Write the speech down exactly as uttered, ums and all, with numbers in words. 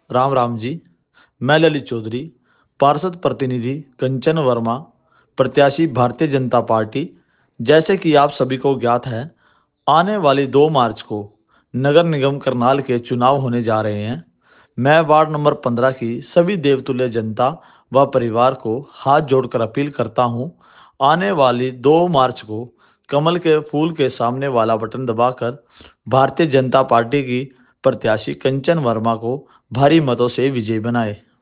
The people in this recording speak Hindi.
राम राम जी। मैं ललित चौधरी, पार्षद प्रतिनिधि कंचन वर्मा, प्रत्याशी भारतीय जनता पार्टी। जैसे कि आप सभी को ज्ञात है, आने वाली दो मार्च को नगर निगम करनाल के चुनाव होने जा रहे हैं। मैं वार्ड नंबर पंद्रह की सभी देवतुल्य जनता व परिवार को हाथ जोड़कर अपील करता हूं, आने वाली दो मार्च को कमल के फूल के सामने वाला बटन दबाकर भारतीय जनता पार्टी की प्रत्याशी कंचन वर्मा को भारी मतों से विजयी बनाए।